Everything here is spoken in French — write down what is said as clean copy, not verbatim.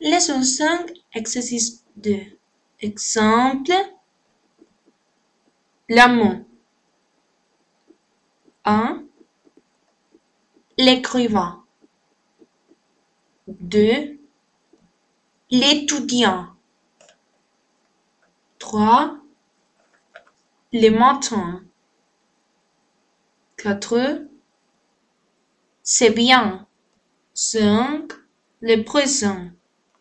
Leçon 5, exercice 2. Exemple, l'amour. 1. L'écrivain. 2. L'étudiant. 3. Les matin. 4. C'est bien. 5. Le présent.